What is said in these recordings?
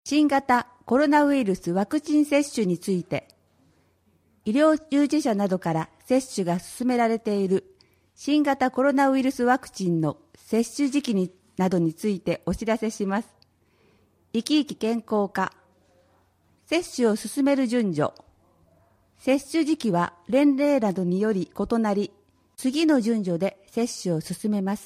新型コロナウイルスワクチン接種について、医療従事者などから接種が進められている新型コロナウイルスワクチンの接種時期などについてお知らせします。生き生き健康化、接種を進める順序、接種時期は年齢などにより異なり、次の順序で接種を進めます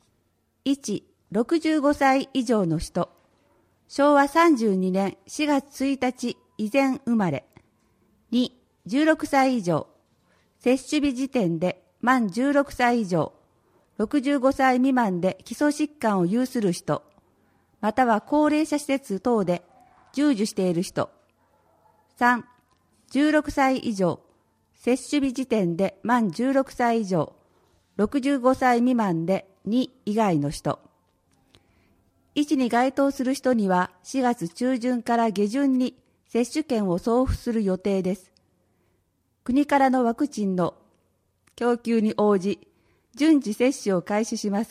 。1、65歳以上の人、昭和32年4月1日以前生まれ。2、16歳以上、接種日時点で満16歳以上、65歳未満で基礎疾患を有する人、または高齢者施設等で従事している人。3、16歳以上、接種日時点で満16歳以上、65歳未満で2以外の人。1に該当する人には4月中旬から下旬に接種券を送付する予定です。国からのワクチンの供給に応じ、順次接種を開始します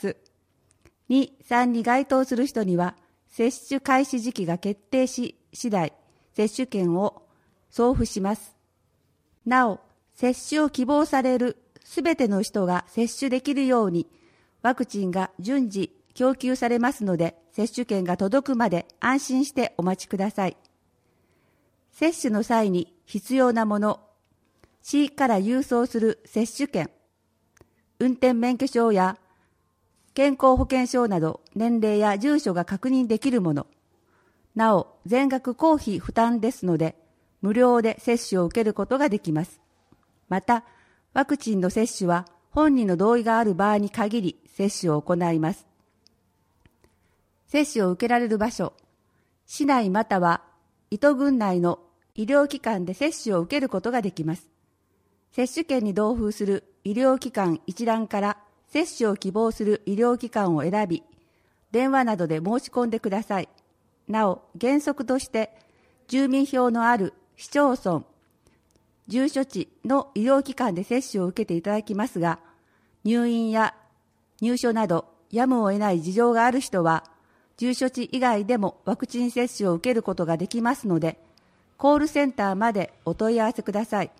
。2、3に該当する人には接種開始時期が決定し次第、接種券を送付します。なお、接種を希望されるすべての人が接種できるように、ワクチンが順次供給されますので、接種券が届くまで安心してお待ちください。接種の際に必要なもの、市から郵送する接種券、運転免許証や健康保険証など年齢や住所が確認できるもの、なお全額公費負担ですので、無料で接種を受けることができます。また、ワクチンの接種は本人の同意がある場合に限り接種を行います。接種を受けられる場所、市内または伊都郡内の医療機関で接種を受けることができます。接種券に同封する医療機関一覧から接種を希望する医療機関を選び、電話などで申し込んでください。なお、原則として住民票のある市町村、住所地の医療機関で接種を受けていただきますが、入院や入所などやむを得ない事情がある人は、住所地以外でもワクチン接種を受けることができますので、コールセンターまでお問い合わせください。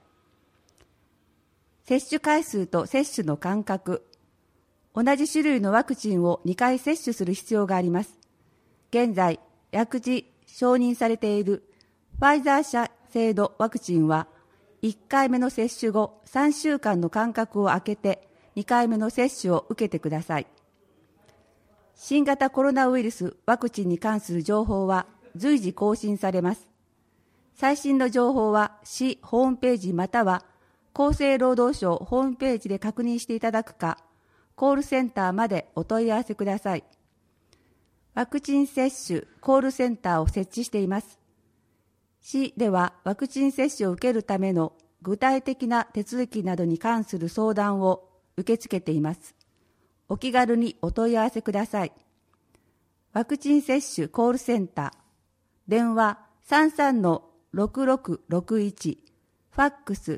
接種回数と接種の間隔、同じ種類のワクチンを2回接種する必要があります。現在、薬事承認されているファイザー社製のワクチンは、1回目の接種後3週間の間隔を空けて2回目の接種を受けてください。新型コロナウイルスワクチンに関する情報は随時更新されます。最新の情報は市ホームページまたは厚生労働省ホームページで確認していただくか、コールセンターまでお問い合わせください。ワクチン接種コールセンターを設置しています。市ではワクチン接種を受けるための具体的な手続きなどに関する相談を受け付けています。お気軽にお問い合わせください。ワクチン接種コールセンター、電話 33-6661、ファックス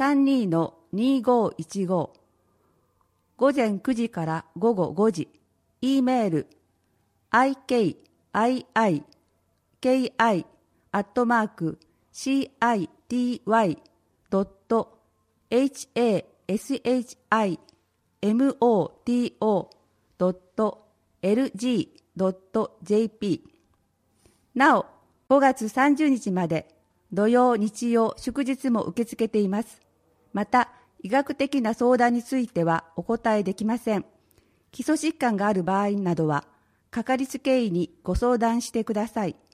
32-2515、午前9時から午後5時、E メール ikii.citi.moto.lg.jp。 なお、5月30日まで土曜日曜祝日も受け付けています。また、医学的な相談についてはお答えできません。基礎疾患がある場合などは、かかりつけ医にご相談してください。